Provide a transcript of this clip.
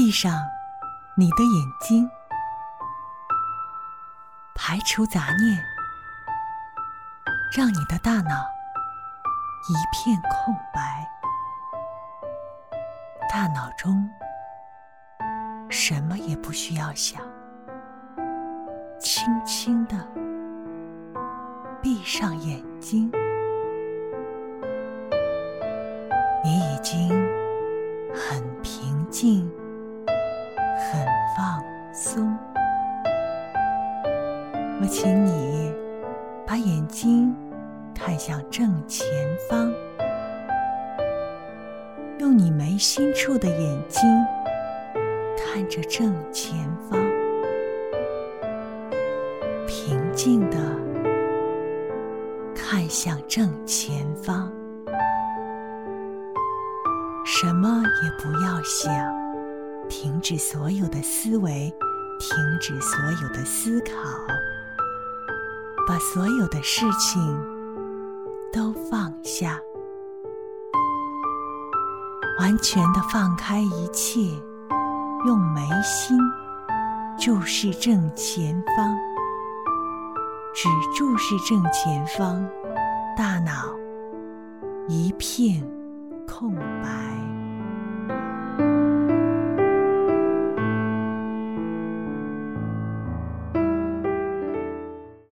闭上你的眼睛，排除杂念，让你的大脑一片空白。大脑中什么也不需要想，轻轻地闭上眼睛。你已经很平静，很放松。我请你把眼睛看向正前方，用你眉心处的眼睛看着正前方，平静地看向正前方，什么也不要想，停止所有的思维，停止所有的思考，把所有的事情都放下，完全地放开一切，用眉心注视正前方，只注视正前方，大脑一片空白。